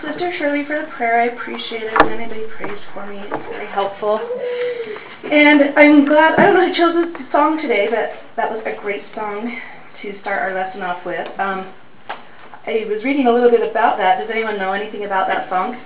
Sister Shirley for the prayer. I appreciate it when anybody prays for me. It's very helpful. And I'm glad, I don't know who chose this song today, but that was a great song to start our lesson off with. I was reading a little bit about that. Does anyone know anything about that song?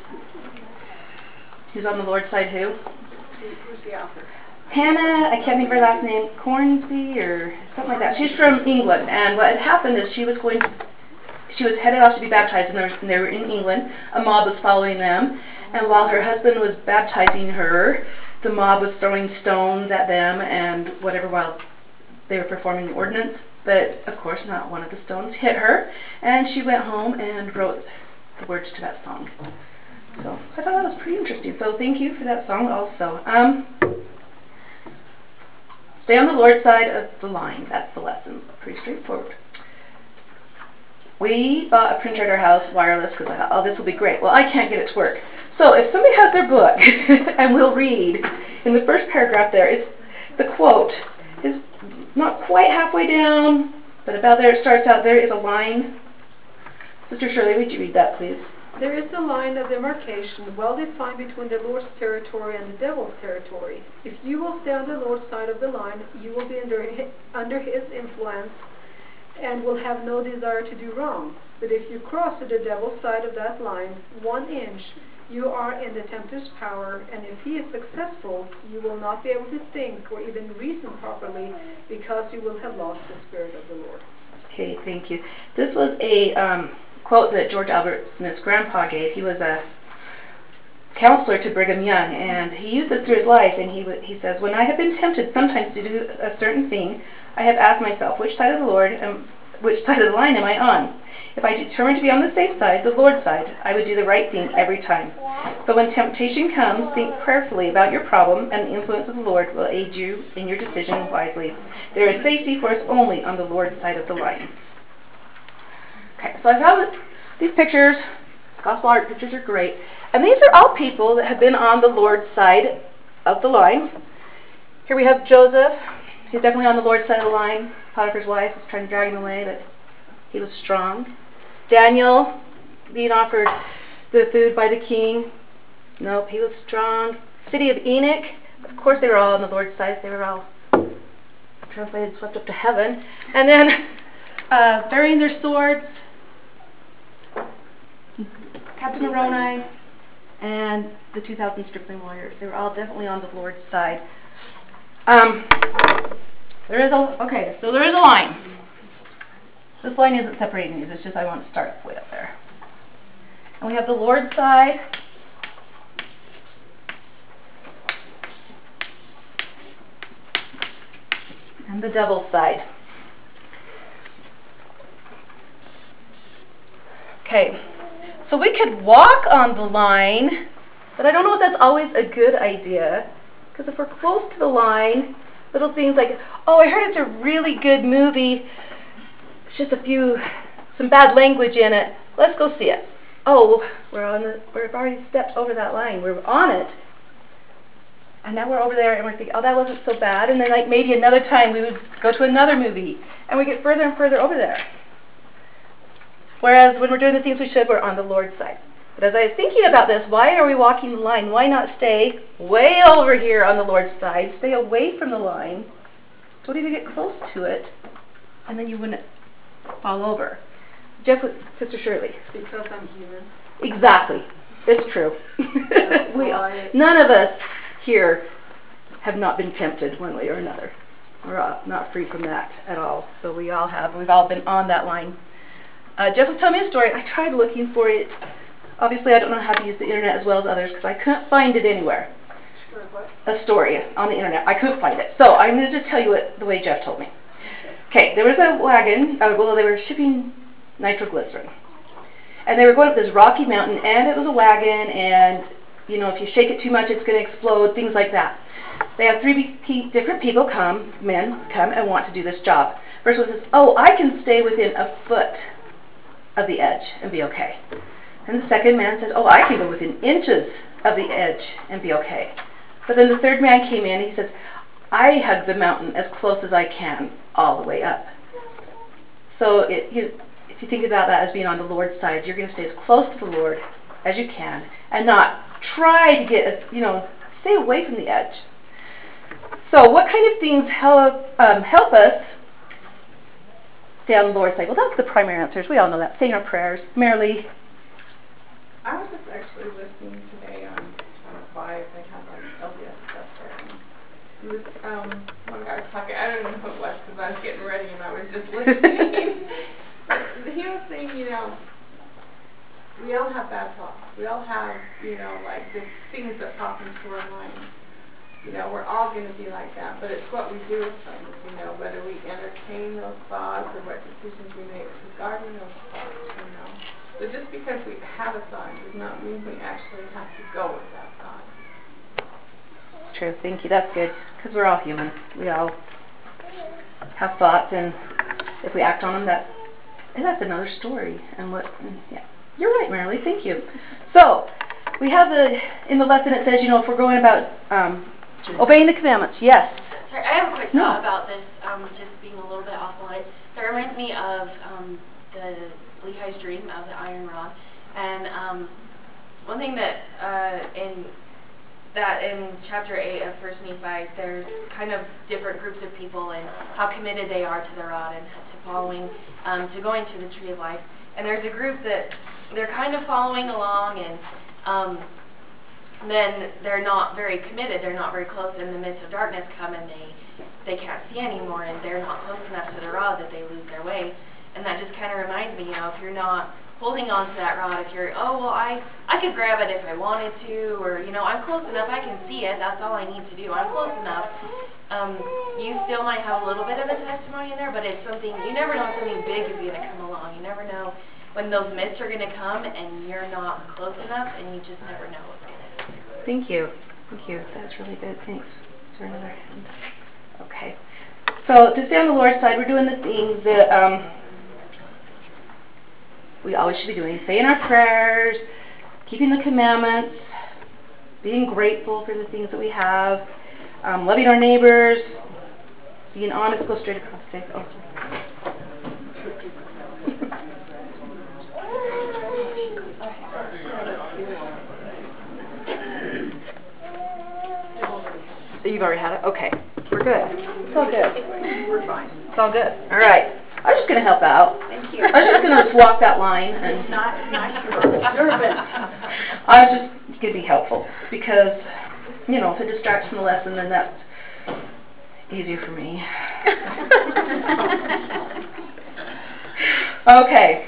Who's on the Lord's side who? Who's the author? Hannah, I can't think of her last name, Cornsby or something like that. She's from England, and what had happened is she was headed off to be baptized, and they were in England. A mob was following them, and while her husband was baptizing her, the mob was throwing stones at them and whatever while they were performing the ordinance. But of course, not one of the stones hit her, and she went home and wrote the words to that song. So I thought that was pretty interesting. So thank you for that song also. Stay on the Lord's side of the line. That's the lesson. Pretty straightforward. We bought a printer at our house, wireless, because I thought, oh, this will be great. Well, I can't get it to work. So if somebody has their book, and we'll read, in the first paragraph there, the quote is not quite halfway down, but about there it starts out, there is a line. Sister Shirley, would you read that, please? There is a line of demarcation well defined between the Lord's territory and the devil's territory. If you will stay on the Lord's side of the line, you will be under his influence and will have no desire to do wrong. But if you cross to the devil's side of that line 1 inch, you are in the tempter's power, and if he is successful, you will not be able to think or even reason properly because you will have lost the Spirit of the Lord. Okay, thank you. This was a quote that George Albert Smith's grandpa gave. He was a counselor to Brigham Young, and he used this through his life, and he says, when I have been tempted sometimes to do a certain thing, I have asked myself, which side of the Lord which side of the line am I on? If I determined to be on the safe side, the Lord's side, I would do the right thing every time. But when temptation comes, think prayerfully about your problem, and the influence of the Lord will aid you in your decision wisely. There is safety for us only on the Lord's side of the line. Okay, so I found these pictures. Gospel art pictures are great. And these are all people that have been on the Lord's side of the line. Here we have Joseph. He's definitely on the Lord's side of the line. Potiphar's wife was trying to drag him away, but he was strong. Daniel being offered the food by the king. Nope, he was strong. City of Enoch. Of course they were all on the Lord's side. They were all translated, swept up to heaven. And then burying their swords. Captain Moroni and the 2,000 stripling warriors. They were all definitely on the Lord's side. There is a line. This line isn't separating these. It's just I want to start way up there. And we have the Lord's side. And the devil's side. Okay. So we could walk on the line, but I don't know if that's always a good idea. Because if we're close to the line, little things like, oh, I heard it's a really good movie. It's just some bad language in it. Let's go see it. Oh, we've already stepped over that line. We're on it. And now we're over there and we're thinking, oh, that wasn't so bad. And then like maybe another time we would go to another movie and we get further and further over there. Whereas when we're doing the things we should, we're on the Lord's side. But as I was thinking about this, why are we walking the line? Why not stay way over here on the Lord's side? Stay away from the line. Don't even get close to it. And then you wouldn't fall over. Sister Shirley. Because I'm human. Exactly. It's true. None of us here have not been tempted one way or another. We're not free from that at all. So we've all been on that line. Jeff was telling me a story. I tried looking for it. Obviously, I don't know how to use the internet as well as others because I couldn't find it anywhere. A story on the internet. I couldn't find it. So I'm going to just tell you it the way Jeff told me. Okay, there was a wagon. They were shipping nitroglycerin. And they were going up this rocky mountain, and it was a wagon, and, if you shake it too much, it's going to explode, things like that. They have 3 different people men come and want to do this job. First one says, oh, I can stay within a foot of the edge and be okay. And the second man says, oh, I can go within inches of the edge and be okay. But then the third man came in and he says, I hug the mountain as close as I can all the way up. So if you think about that as being on the Lord's side, you're going to stay as close to the Lord as you can and not try to get as, stay away from the edge. So what kind of things help us stay on the Lord's side? Well, that's the primary answers. We all know that. Saying our prayers. Marilee? I was just actually listening today on 5. They had like LDS stuff there. And he was, one guy was talking, I don't know who it was because I was getting ready and I was just listening. But he was saying, we all have bad thoughts. We all have, like just things that pop into our minds. We're all going to be like that, but it's what we do with them, whether we entertain those thoughts or what decisions we make regarding those thoughts, So just because we have a thought does not mean we actually have to go with that thought. It's true. Thank you. That's good, because we're all human. We all have thoughts, and if we act on them, that's another story. Yeah. You're right, Marilee. Thank you. So, we have in the lesson it says, if we're going about obeying the commandments. Yes. Sorry, I have a quick thought about this, just being a little bit off the line. So it reminds me of the Lehi's dream of the iron rod. And one thing that in chapter 8 of 1 Nephi, there's kind of different groups of people and how committed they are to the rod and to following, to going to the tree of life. And there's a group that they're kind of following along, and then they're not very committed, they're not very close, in the midst of darkness come and they can't see anymore, and they're not close enough to the rod that they lose their way. And that just kind of reminds me, if you're not holding on to that rod, if you're, I could grab it if I wanted to, or, I'm close enough, I can see it, that's all I need to do, I'm close enough. You still might have a little bit of a testimony in there, but it's something, you never know when something big is going to come along. You never know when those mists are going to come and you're not close enough, and you just never know what's going to happen. Thank you. Thank you. That's really good. Thanks. Is there another hand? Okay. So to stay on the Lord's side, we're doing the things that we always should be doing. Saying our prayers, keeping the commandments, being grateful for the things that we have, loving our neighbors, being honest. Go straight across. Say, oh, sorry. You've already had it? Okay. We're good. It's all good. We're fine. It's all good. All right. I was just going to help out. Thank you. I was just going to just walk that line. And Not your event. I was just going to be helpful because, if it distracts from the lesson, then that's easier for me. Okay.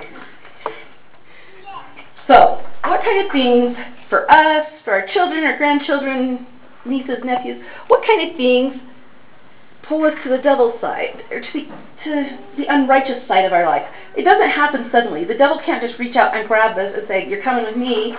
So, what kind of things for us, for our children, our grandchildren, nieces, nephews, what kind of things pull us to the devil's side, or to the unrighteous side of our life? It doesn't happen suddenly. The devil can't just reach out and grab us and say, "You're coming with me."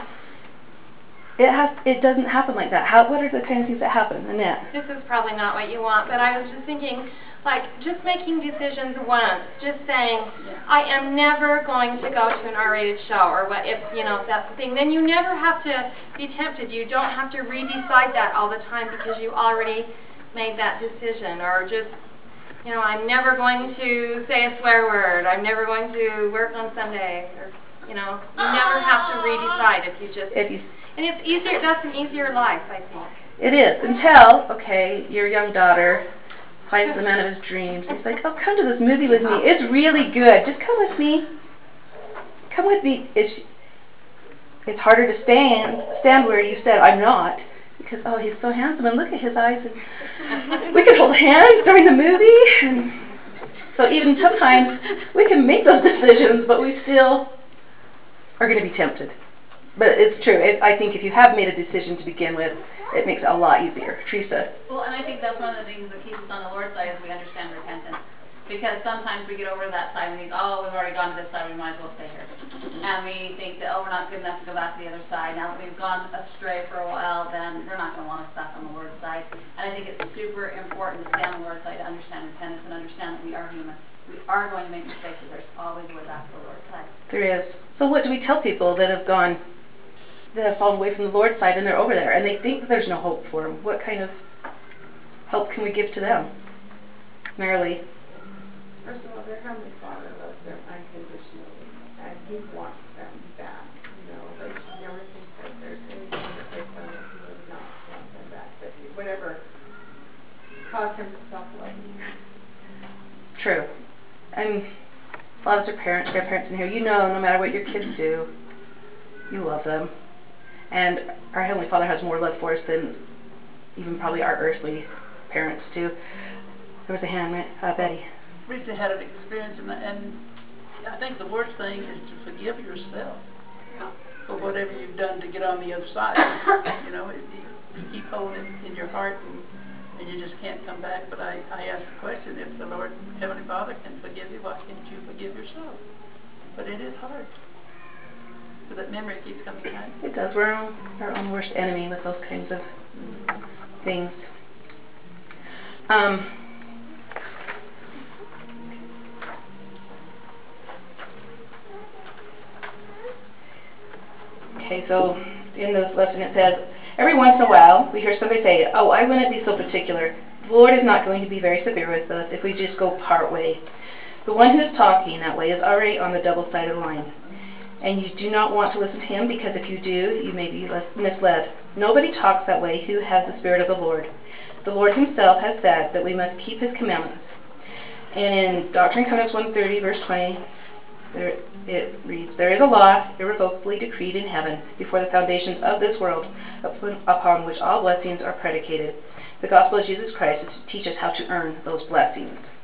It doesn't happen like that. What are the kind of things that happen, Annette? This is probably not what you want, but I was just thinking, just making decisions once, just saying, I am never going to go to an R-rated show, or if that's the thing, then you never have to be tempted. You don't have to re-decide that all the time because you already made that decision. Or just, I'm never going to say a swear word. I'm never going to work on Sunday. Or, you never have to re-decide if you just... And it's easier, that's an easier life, I think. It is, until, your young daughter finds the man of his dreams. He's like, "Oh, come to this movie with me. It's really good. Just come with me. Come with me." It's harder to stand where you said, "I'm not," because, he's so handsome, and look at his eyes, and we can hold hands during the movie. And so even sometimes we can make those decisions, but we still are going to be tempted. But it's true. I think if you have made a decision to begin with, it makes it a lot easier. Teresa? Well, and I think that's one of the things that keeps us on the Lord's side is we understand repentance. Because sometimes we get over to that side and we think, we've already gone to this side, we might as well stay here. And we think that, we're not good enough to go back to the other side. Now that we've gone astray for a while, then we're not going to want to stop on the Lord's side. And I think it's super important to stay on the Lord's side, to understand repentance and understand that we are human. We are going to make mistakes, but there's always a way back to the Lord's side. There is. So what do we tell people that have fallen away from the Lord's side and they're over there and they think there's no hope for them? What kind of help can we give to them? Marilee? First of all, their Heavenly Father loves them unconditionally. he wants them back, you know, but he never thinks that there's anything that they've done that he would not want them back, that whatever caused him to stop loving you. True. And a lot of us are parents, grandparents in here. You know, no matter what your kids do, you love them. And our Heavenly Father has more love for us than even probably our earthly parents do. There was a hand, Betty. Recently had an experience, and I think the worst thing is to forgive yourself for whatever you've done to get on the other side. You know, you keep holding it in your heart, and you just can't come back. But I asked the question, if the Lord, Heavenly Father, can forgive you, why can't you forgive yourself? But it is hard, because that memory keeps coming back. It does. We're our own worst enemy with those kinds of things. Okay, so in this lesson it says, every once in a while we hear somebody say, oh, I wouldn't be so particular. The Lord is not going to be very severe with us if we just go part way. The one who is talking that way is already on the double side of the line. And you do not want to listen to him, because if you do, you may be misled. Nobody talks that way who has the Spirit of the Lord. The Lord himself has said that we must keep his commandments. And in Doctrine and Covenants 130, verse 20, it reads, there is a law irrevocably decreed in heaven before the foundations of this world, upon which all blessings are predicated. The gospel of Jesus Christ is to teach us how to earn those blessings.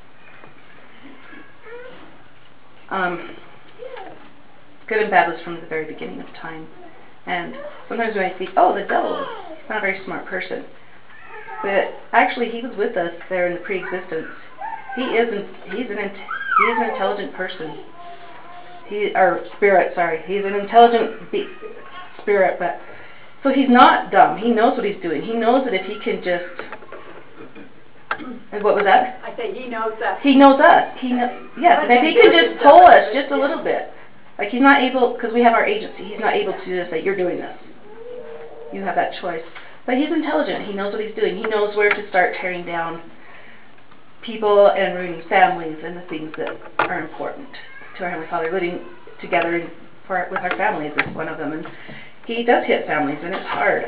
Good and bad was from the very beginning of time. And sometimes we might think, oh, the devil, he's not a very smart person. But actually, he was with us there in the pre-existence. He's an intelligent person. He's an intelligent spirit, but so he's not dumb. He knows what he's doing. He knows that if he can just, and what was that? I say he knows us. He knows us. Yes, and if he can just pull us just a little bit, like he's not able, because we have our agency. He's not able to just say, you're doing this. You have that choice. But he's intelligent. He knows what he's doing. He knows where to start tearing down people and ruining families and the things that are important to our Heavenly Father. Living together with our families is one of them. And he does hit families, and it's hard.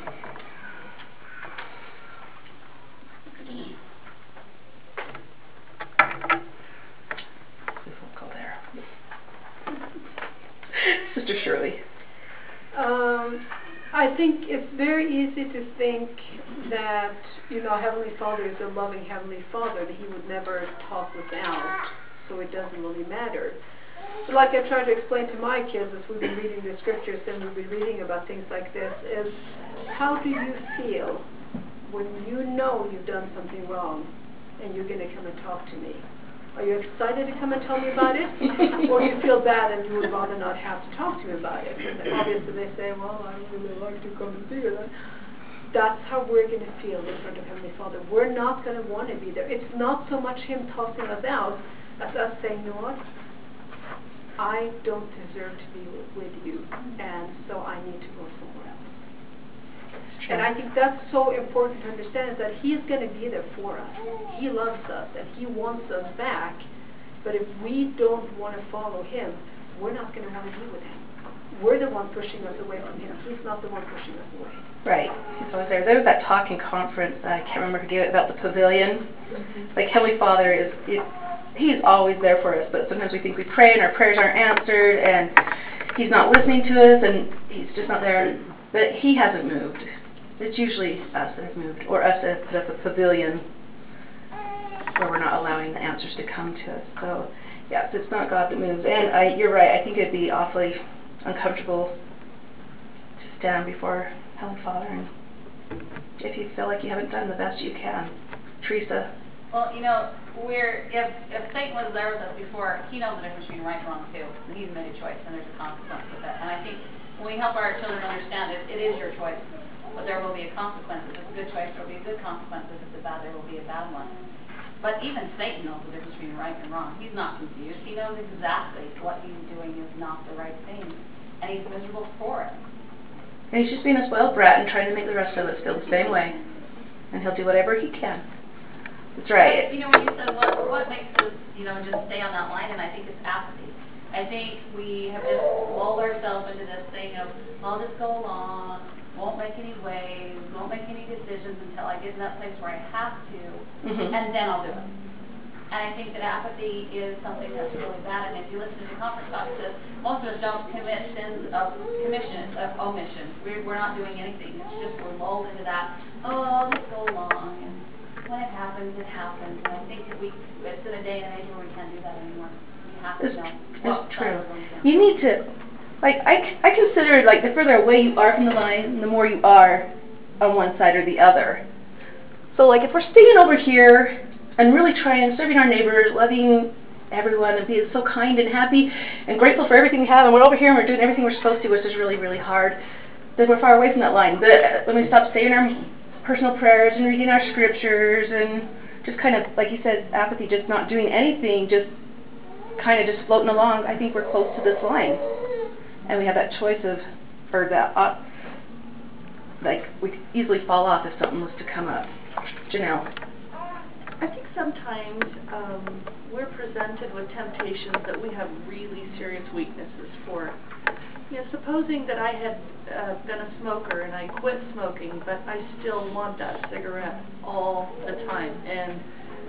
We won't go there. Sister Shirley. I think it's very easy to think that, Heavenly Father is a loving Heavenly Father, that he would never toss us out, so it doesn't really matter. But like I try to explain to my kids as we've been reading the scriptures and we've been reading about things like this, is how do you feel when you know you've done something wrong and you're going to come and talk to me? Are you excited to come and tell me about it? Or do you feel bad and you would rather not have to talk to me about it? And obviously they say, well, I really like to come and see you then. That's how we're going to feel in front of Heavenly Father. We're not going to want to be there. It's not so much him tossing us out as us saying, you know what? I don't deserve to be with you, and so I need to go somewhere else. And I think that's so important to understand, is that he's going to be there for us. He loves us and he wants us back. But if we don't want to follow him, we're not going to want to be with him. We're the one pushing us away from him. He's not the one pushing us away. Right. He's always there. There was that talking conference, I can't remember who gave it, about the pavilion. Mm-hmm. Like Heavenly Father he's always there for us, but sometimes we think we pray and our prayers aren't answered and he's not listening to us and he's just not there. But he hasn't moved. It's usually us that have moved, or us that have put up a pavilion where we're not allowing the answers to come to us. So yes, it's not God that moves. And you're right, I think it'd be awfully uncomfortable to stand before Heavenly Father and if you feel like you haven't done the best you can. Teresa. Well, if Satan was there with us before, he knows the difference between right and wrong too. And he's made a choice, and there's a consequence with it. And I think when we help our children understand it, it is your choice. But there will be a consequence. If it's a good choice, there will be a good consequence. If it's a bad, there will be a bad one. But even Satan knows the difference between right and wrong. He's not confused. He knows exactly what he's doing is not the right thing. And he's miserable for it. And he's just being a spoiled brat and trying to make the rest of us feel the same way. And he'll do whatever he can. That's right. But, when you said what makes us, just stay on that line, and I think it's apathy. I think we have just lulled ourselves into this thing of, I'll just go along, won't make any waves, won't make any decisions until I get in that place where I have to, and then I'll do it. And I think that apathy is something that's really bad. And if you listen to conference talks, it says most of us don't commit sins of omission. We're not doing anything. It's just we're lulled into that, oh, I'll just go along. And when it happens, it happens. And I think that it's in a day and age where we can't do that anymore. We have to know. It's true. You need to, like, I consider, like, the further away you are from the line, the more you are on one side or the other. So, like, if we're staying over here and really trying, serving our neighbors, loving everyone, and being so kind and happy and grateful for everything we have, and we're over here and we're doing everything we're supposed to, which is really, really hard, then we're far away from that line. But when we stop saying our personal prayers and reading our scriptures and just kind of, like you said, apathy, just not doing anything, just kind of just floating along, I think we're close to this line. And we have that choice of, or that, like, we could easily fall off if something was to come up. Janelle. I think sometimes we're presented with temptations that we have really serious weaknesses for. You know, supposing that I had been a smoker and I quit smoking, but I still want that cigarette all the time, and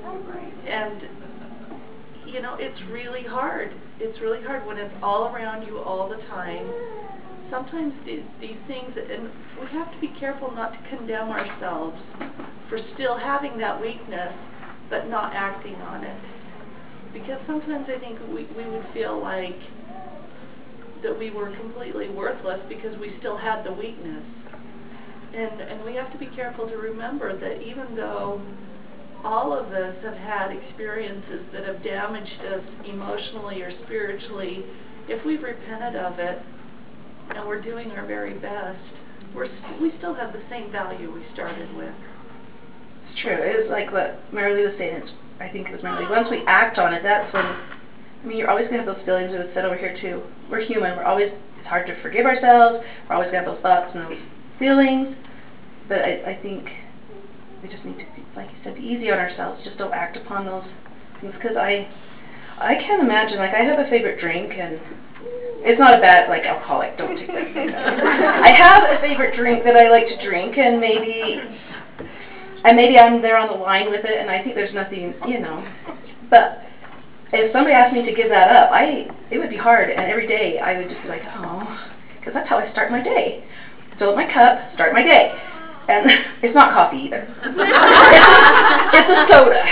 you know, it's really hard. It's really hard when it's all around you all the time. Sometimes these things, and we have to be careful not to condemn ourselves for still having that weakness but not acting on it. Because sometimes I think we would feel like that we were completely worthless because we still had the weakness. And we have to be careful to remember that even though all of us have had experiences that have damaged us emotionally or spiritually, if we've repented of it and we're doing our very best, we still have the same value we started with. It's true. It is like what Mary Lee was saying. I think it was Mary Lee. Once we act on it, that's when, I mean, you're always going to have those feelings. It was said over here too. We're human. It's hard to forgive ourselves. We're always going to have those thoughts and those feelings. But I think we just need to, like you said, be easy on ourselves. Just don't act upon those things. Because I can't imagine, like, I have a favorite drink, and it's not a bad, like, alcoholic. Don't take that. I have a favorite drink that I like to drink, and maybe I'm there on the line with it, and I think there's nothing, you know. But if somebody asked me to give that up, it would be hard, and every day I would just be like, oh, because that's how I start my day. Fill up my cup, start my day. And it's not coffee either. It's a soda.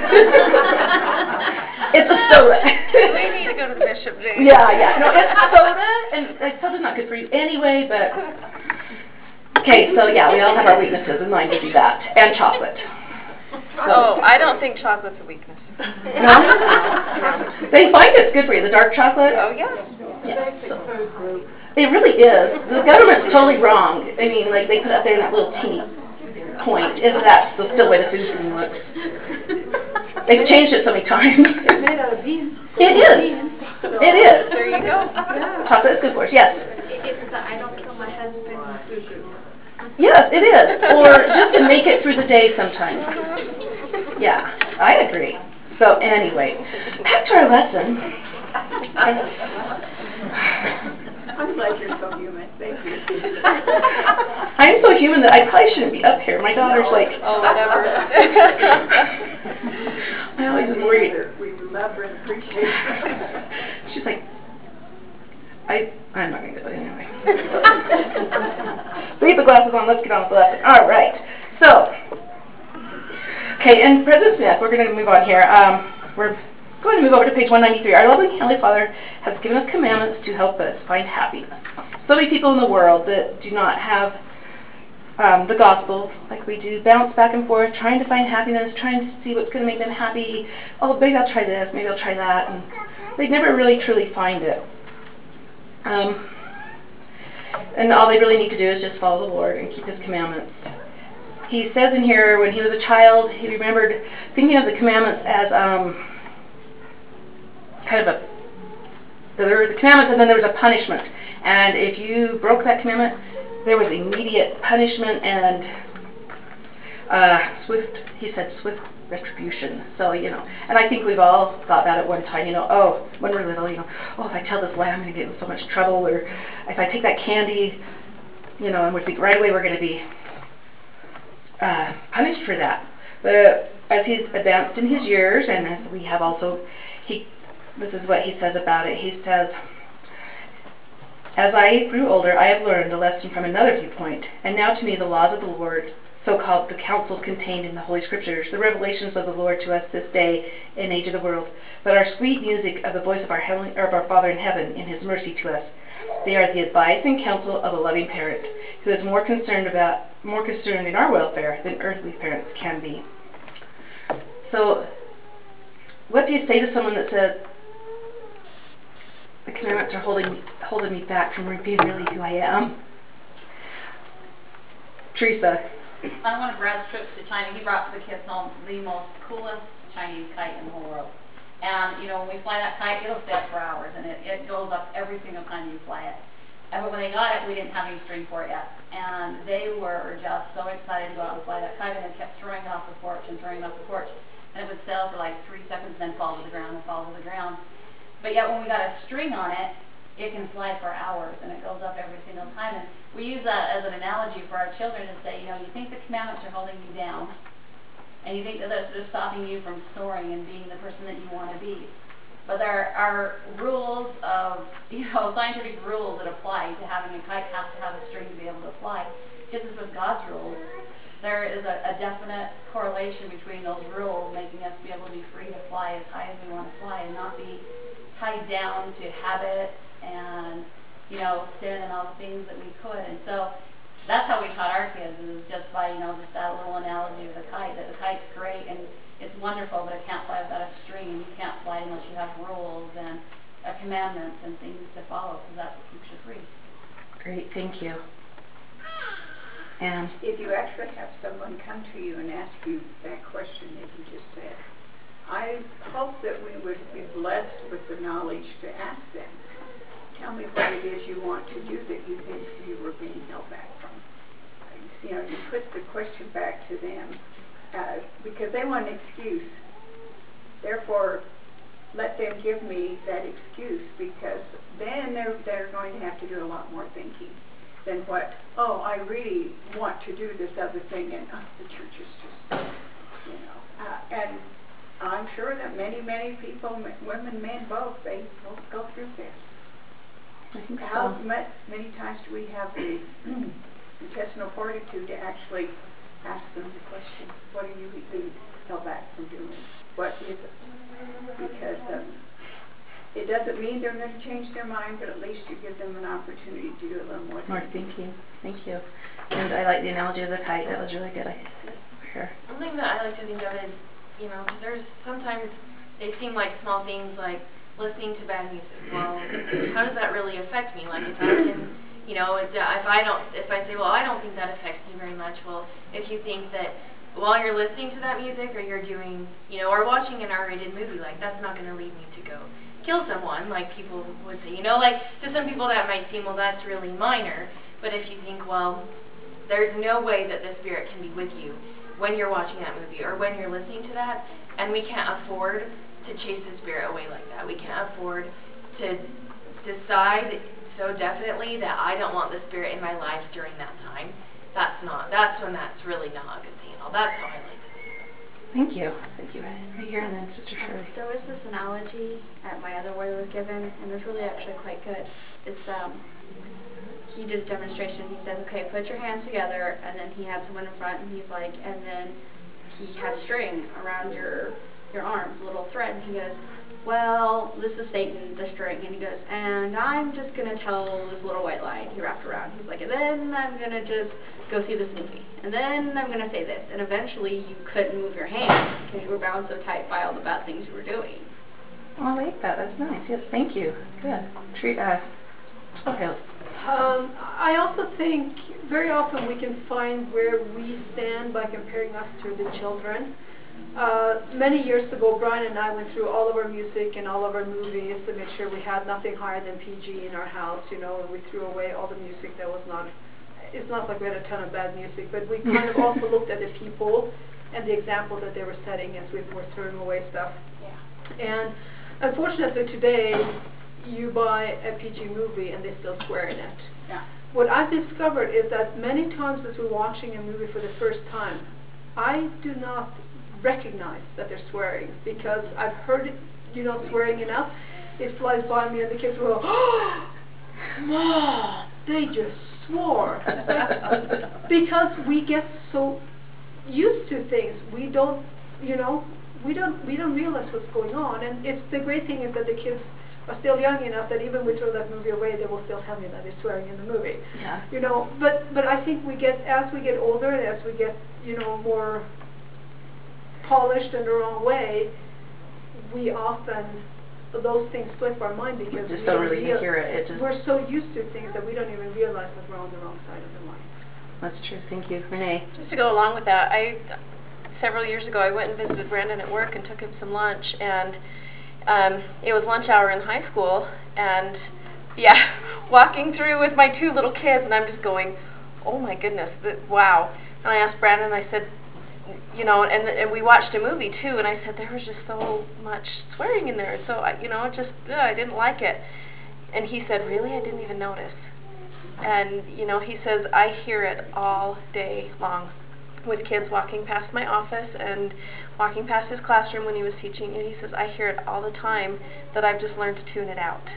It's a soda. We need to go to the bishop there. Yeah. No, it's soda, and like, soda's not good for you anyway, but okay, so yeah, we all have our weaknesses, and mine would be that, and chocolate. So. Oh, I don't think chocolate's a weakness. No? They find it's good for you, the dark chocolate. Oh, yeah. Yeah, so. It really is. The government's totally wrong. I mean, like, they put it up there in that little teeny point. That's still the way the food looks. They've changed it so many times. It's made out of beans. It is. So, it is. There you go. Yeah. Chocolate is good for us, yes. It's the I don't kill my husband boo-boo. Yes, it is. Or just to make it through the day sometimes. Yeah, I agree. So anyway, back to our lesson. I'm glad you're so human. Thank you. I'm so human that I probably shouldn't be up here. My daughter's like, Oh, whatever. I always worry. We love her and appreciate her. She's like, I'm not going to do it anyway. Leave the glasses on. Let's get on with the lesson. All right. So, okay, and President Smith, we're going to move on here. We're going to move over to page 193. Our loving Heavenly Father has given us commandments to help us find happiness. So many people in the world that do not have the gospel like we do, bounce back and forth, trying to find happiness, trying to see what's going to make them happy. Oh, maybe I'll try this, maybe I'll try that. And they never really truly find it. And all they really need to do is just follow the Lord and keep His commandments. He says in here, when he was a child, he remembered thinking of the commandments as kind of there were the commandments, and then there was a punishment. And if you broke that commandment, there was immediate punishment and swift retribution. So, and I think we've all thought that at one time, oh, when we're little, oh, if I tell this lie, I'm going to get in so much trouble, or if I take that candy, and we think right away we're going to be punished for that. But as he's advanced in his years, and as we have also, this is what he says about it. He says, as I grew older, I have learned a lesson from another viewpoint, and now to me the laws of the Lord, so-called the counsels contained in the Holy Scriptures, the revelations of the Lord to us this day and age of the world, but our sweet music of the voice of our Father in heaven in his mercy to us. They are the advice and counsel of a loving parent who is more concerned in our welfare than earthly parents can be. So, what do you say to someone that says, the commandments are holding me back from being really who I am? Teresa. On one of Brad's trips to China, he brought the kids home the most coolest Chinese kite in the whole world. And, when we fly that kite, it'll stay up for hours, and it goes up every single time you fly it. But when they got it, we didn't have any string for it yet. And they were just so excited to go out and fly that kite, and they kept throwing it off the porch and throwing it off the porch. And it would sail for like 3 seconds, then fall to the ground and fall to the ground. But yet when we got a string on it, it can fly for hours, and it goes up every single time. And we use that as an analogy for our children to say, you think the commandments are holding you down, and you think that they're stopping you from soaring and being the person that you want to be. But there are rules of, scientific rules that apply to having a kite. Has to have a string to be able to fly. Just as with God's rules, there is a definite correlation between those rules making us be able to be free to fly as high as we want to fly and not be tied down to habits and, sin and all the things that we could. And so that's how we taught our kids, is just by, just that little analogy of the kite, that the kite's great and it's wonderful, but it can't fly without a string, and you can't fly unless you have rules and commandments and things to follow, because that's what keeps you free. Great, thank you. And if you actually have someone come to you and ask you that question that you just said, I hope that we would be blessed with the knowledge to ask them, tell me what it is you want to do that you think you were being held back from. You put the question back to them because they want an excuse. Therefore, let them give me that excuse, because then they're going to have to do a lot more thinking than what, I really want to do this other thing, and the church is just, and I'm sure that many, many people, women, men, both, they both go through this. I think so. How many times do we have the intestinal fortitude to actually ask them the question, what are you being held back from doing? What is it? Because it doesn't mean they're going to change their mind, but at least you give them an opportunity to do a little more thinking. Thank you. And I like the analogy of the kite. That was really good. Something that I like to think of is, because there's sometimes they seem like small things, like listening to bad music. Well, how does that really affect me? Like if I can, if I say, well, I don't think that affects me very much. Well, if you think that while you're listening to that music, or you're doing, or watching an R-rated movie, like that's not going to lead me to go kill someone, like people would say, like to some people that might seem, well, that's really minor. But if you think, well, there's no way that the Spirit can be with you when you're watching that movie or when you're listening to that, and we can't afford to chase the Spirit away like that. We can't afford to decide so definitely that I don't want the Spirit in my life during that time. That's when that's really not a good thing at all. That's how I like to see it. Thank you. Thank you. Right here, and then Sister Shirley. There was this analogy at my other word was given, and it was really actually quite good. It's he did a demonstration. He says, okay, put your hands together, and then he had someone in front, and he's like, and then he has string around your arms, a little thread, and he goes, well, this is Satan, the string, and he goes, and I'm just going to tell this little white lie, and he wrapped around. He's like, and then I'm going to just go see this movie, and then I'm going to say this, and eventually you couldn't move your hands because you were bound so tight by all the bad things you were doing. Oh, I like that. That's nice. Yes, thank you. Good. Go ahead. I also think very often we can find where we stand by comparing us to the children. Many years ago, Brian and I went through all of our music and all of our movies to make sure we had nothing higher than PG in our house, and we threw away all the music that was not, it's not like we had a ton of bad music, but we kind of also looked at the people and the example that they were setting as we were throwing away stuff. And unfortunately today, you buy a PG movie and they still swear in it. Yeah. What I've discovered is that many times as we're watching a movie for the first time, I do not recognize that they're swearing because I've heard it, swearing enough. It flies by me and the kids will go, "Oh, Mom, they just swore." Because we get so used to things, we don't realize what's going on. And it's the great thing is that the kids are still young enough that even we throw that movie away, they will still tell me that they're swearing in the movie. Yeah. But I think as we get older and as we get more polished in the wrong way, we often those things slip our mind because Just don't really hear it. We're so used to things that we don't even realize that we're on the wrong side of the line. That's true. Thank you. Renee? Just to go along with that, several years ago I went and visited Brandon at work and took him some lunch, and it was lunch hour in high school, and walking through with my 2 little kids, and I'm just going, oh my goodness, wow. And I asked Brandon, I said, and we watched a movie too, and I said there was just so much swearing in there, and so I didn't like it. And he said, really? I didn't even notice. And he says, I hear it all day long with kids walking past my office and walking past his classroom when he was teaching, and he says, I hear it all the time that I've just learned to tune it out,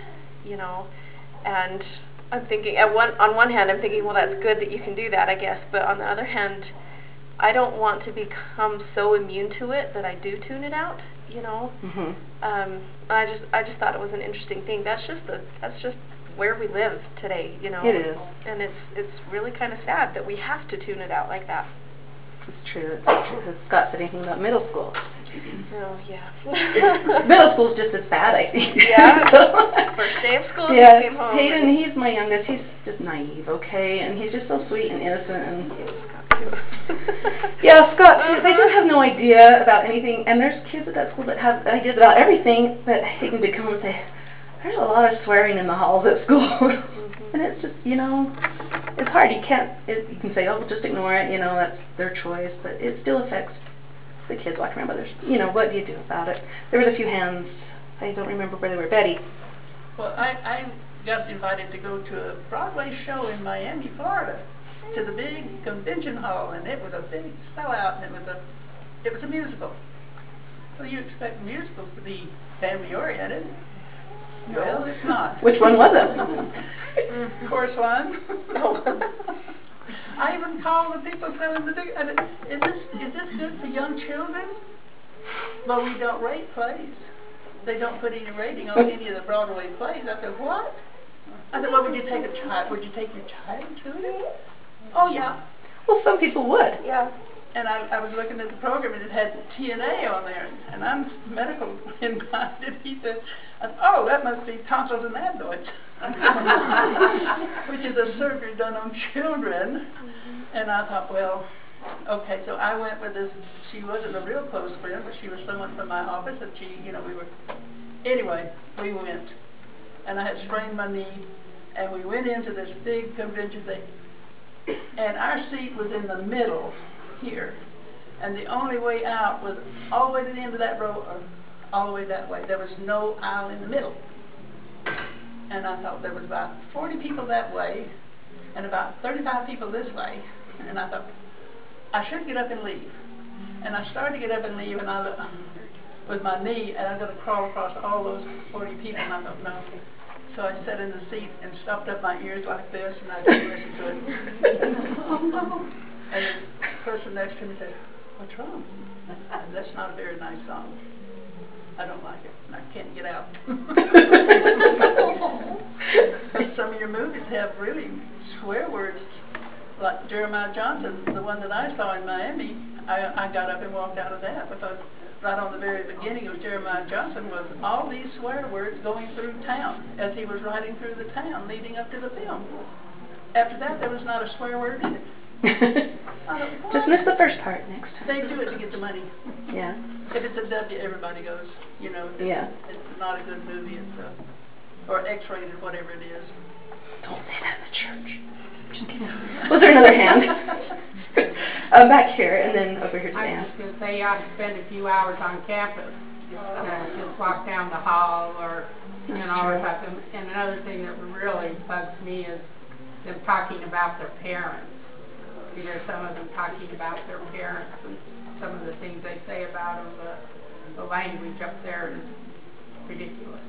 and I'm thinking, on one hand, I'm thinking, well, that's good that you can do that, I guess, but on the other hand, I don't want to become so immune to it that I do tune it out, Mm-hmm. I just thought it was an interesting thing. That's just where we live today, It is. And it's really kind of sad that we have to tune it out like that. It's true. It's true. Has Scott said anything about middle school? Oh, yeah. Middle school's just as bad, I think. Yeah. So, First day of school, yeah, he came home. Hayden, he's my youngest. He's just naive, okay? And he's just so sweet and innocent. And Scott too. yeah, Scott too. They just have no idea about anything. And there's kids at that school that have ideas about everything. But Hayden would come and say, there's a lot of swearing in the halls at school. And it's just, it's hard. You can say, oh, well, just ignore it. That's their choice. But it still affects the kids walking around. But there's, what do you do about it? There was a few hands. I don't remember where they were. Betty. Well, I got invited to go to a Broadway show in Miami, Florida, to the big convention hall, and it was a big sellout, and it was a musical. Well, you expect musicals to be family oriented. No. Well, it's not. Which one was it? Chorus Line. I even called the people selling the ticket. Is this good for young children? Well, we don't rate plays. They don't put any rating on any of the Broadway plays. I said, what? I said, well, would you take your child to it? Oh, yeah. Well, some people would. Yeah. And I was looking at the program, and it had TNA on there, and I'm medical inclined. He said, oh, that must be tonsils and adenoids, which is a surgery done on children. And I thought, well, okay, so I went with this. She wasn't a real close friend, but she was someone from my office, and anyway, we went. And I had sprained my knee, and we went into this big convention thing, and our seat was in the middle here, and the only way out was all the way to the end of that row, or all the way that way. There was no aisle in the middle. And I thought there was about 40 people that way, and about 35 people this way, and I thought, I should get up and leave. And I started to get up and leave, and I looked with my knee, and I was going to crawl across all those 40 people, and I thought, no. So I sat in the seat and stopped up my ears like this, and I didn't listen to it. Oh, no. And the person next to me said, what's wrong? And that's not a very nice song. I don't like it, and I can't get out. Some of your movies have really swear words, like Jeremiah Johnson, the one that I saw in Miami. I got up and walked out of that because right on the very beginning of Jeremiah Johnson was all these swear words going through town as he was riding through the town leading up to the film. After that, there was not a swear word in it. Just miss the first part next time. They do it to get the money. Yeah. If it's a W, everybody goes. Yeah. It's not a good movie. Or X-rated, whatever it is. Don't say that in the church. Just kidding. Was there another hand? Back here, and then over here to I Dan. was just going to say you ought to spend a few hours on campus. Just walk down the hall or, That's or true. something. And another thing that really bugs me is them talking about their parents. You hear some of them talking about their parents and some of the things they say about them. The language up there is ridiculous.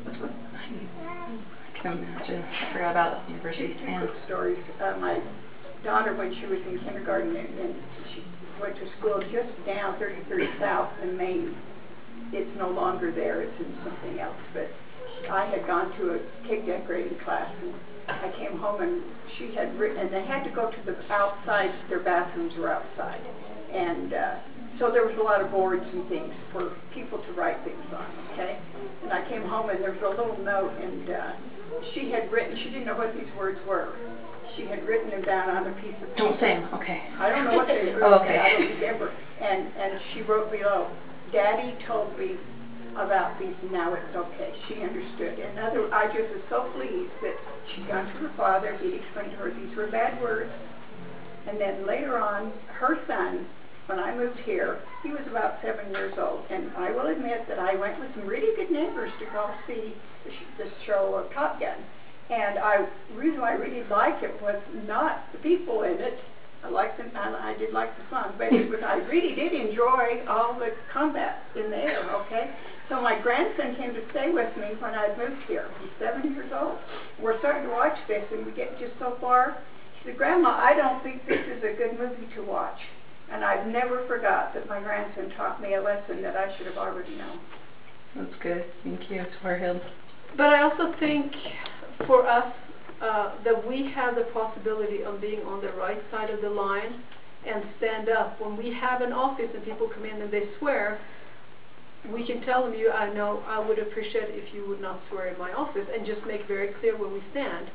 I can imagine. I forgot about University. Two And quick stories. My daughter, when she was in kindergarten, and she went to school just down 33rd South in Maine. It's no longer there. It's in something else. But I had gone to a cake decorating class, and I came home, and she had written, and they had to go to the outside. Their bathrooms were outside, and so there was a lot of boards and things for people to write things on. Okay, and I came home, and there was a little note, and she had written. She didn't know what these words were. She had written them down on a piece of paper. don't say them. Okay. I don't know what they were. Oh, okay. I don't remember. And she wrote below, Daddy told me about these, and now it's okay. She understood. And I just was so pleased that she'd gone to her father. He'd explained to her these were bad words. And then later on, her son, when I moved here, he was about 7 years old. And I will admit that I went with some really good neighbors to go see the show of Top Gun. And the reason I really liked it was not the people in it. I did like the fun, but I really did enjoy all the combat in the air, okay? So my grandson came to stay with me when I moved here. He's 7 years old. We're starting to watch this, and we get just so far. He said, Grandma, I don't think this is a good movie to watch. And I've never forgot that my grandson taught me a lesson that I should have already known. That's good. Thank you. It's for him. But I also think for us that we have the possibility of being on the right side of the line and stand up. When we have an office and people come in and they swear, we can tell them, I know I would appreciate it if you would not swear in my office, and just make very clear where we stand.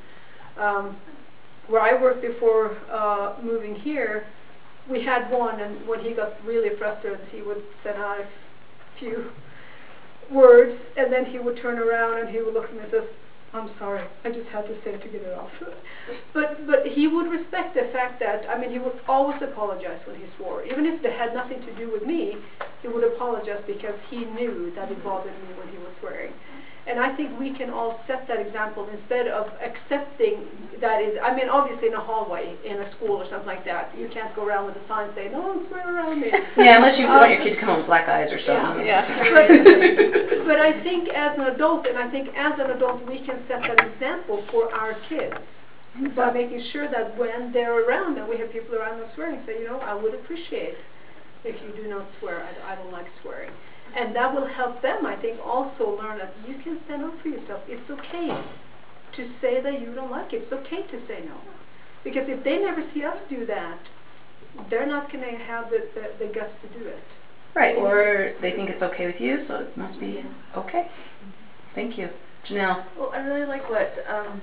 Where I worked before moving here, we had one, and when he got really frustrated, he would send out a few words, and then he would turn around and he would look at me and says, I'm sorry, I just had to say it to get it off. But he would respect the fact that, he would always apologize when he swore. Even if it had nothing to do with me, he would apologize because he knew that it bothered me when he was swearing. And I think we can all set that example instead of accepting that is, obviously in a hallway, in a school or something like that, you can't go around with a sign saying, no, don't swear around me. Yeah, unless you want your kid to come home with black eyes or something. Yeah. But I think as an adult, we can set that example for our kids by making sure that when they're around and we have people around us swearing, say, I would appreciate if you do not swear. I don't like swearing. And that will help them, I think, also learn that you can stand up for yourself. It's okay to say that you don't like it. It's okay to say no. Because if they never see us do that, they're not going to have the guts to do it. Right, or they think it's okay with you, so it must be okay. Thank you. Janelle. Well, I really like what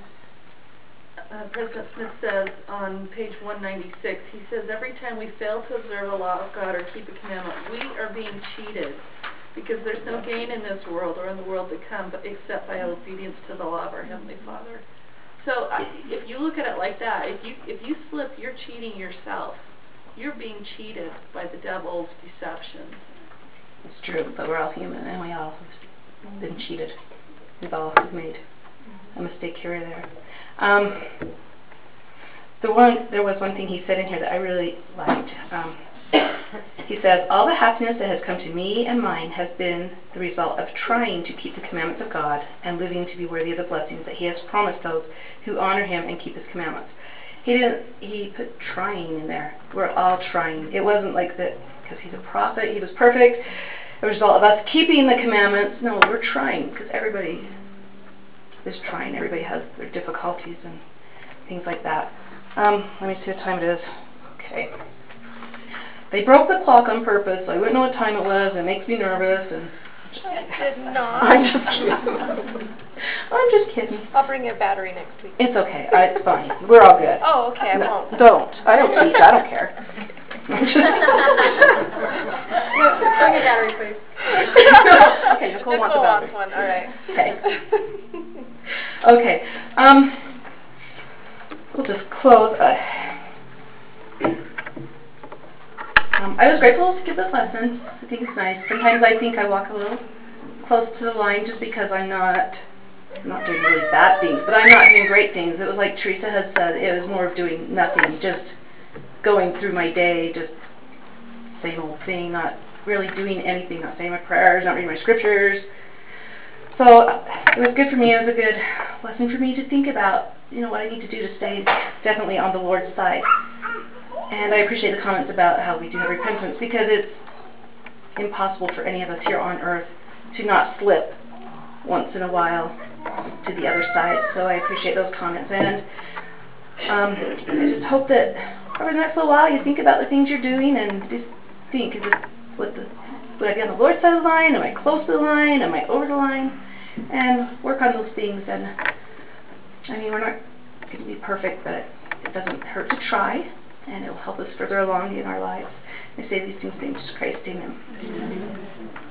President Smith says on page 196. He says, every time we fail to observe a law of God or keep a commandment, we are being cheated, because there's no gain in this world or in the world to come except by obedience to the law of our Heavenly Father. So if you look at it like that, if you slip, you're cheating yourself. You're being cheated by the devil's deceptions. It's true, but we're all human, and we all have been cheated. We've all made a mistake here or there. There was one thing he said in here that I really liked. He says, all the happiness that has come to me and mine has been the result of trying to keep the commandments of God and living to be worthy of the blessings that he has promised those who honor him and keep his commandments. He put trying in there. We're all trying. It wasn't like that because he's a prophet, he was perfect. The result of us keeping the commandments. No, we're trying because everybody is trying. Everybody has their difficulties and things like that. Let me see what time it is. Okay. They broke the clock on purpose, so I wouldn't know what time it was. It makes me nervous. And I did not. I'm just kidding. I'm just kidding. I'll bring you a battery next week. It's okay. It's fine. We're all good. Oh, okay. I No, won't. don't. I don't teach. I don't care. I'm just No, bring a battery, please. Okay, Nicole wants a battery. one. All right. Okay. Okay. We'll just close. I was grateful to give this lesson. I think it's nice. Sometimes I think I walk a little close to the line just because I'm not doing really bad things, but I'm not doing great things. It was like Teresa has said, it was more of doing nothing, just going through my day, just same old thing, not really doing anything, not saying my prayers, not reading my scriptures. So it was good for me. It was a good lesson for me to think about, what I need to do to stay definitely on the Lord's side. And I appreciate the comments about how we do have repentance, because it's impossible for any of us here on earth to not slip once in a while to the other side. So I appreciate those comments. And I just hope that over the next little while you think about the things you're doing and just think, would I be on the Lord's side of the line? Am I close to the line? Am I over the line? And work on those things. And I mean, we're not going to be perfect, but it doesn't hurt to try, and it will help us further along in our lives. I say these things in Jesus Christ. Amen.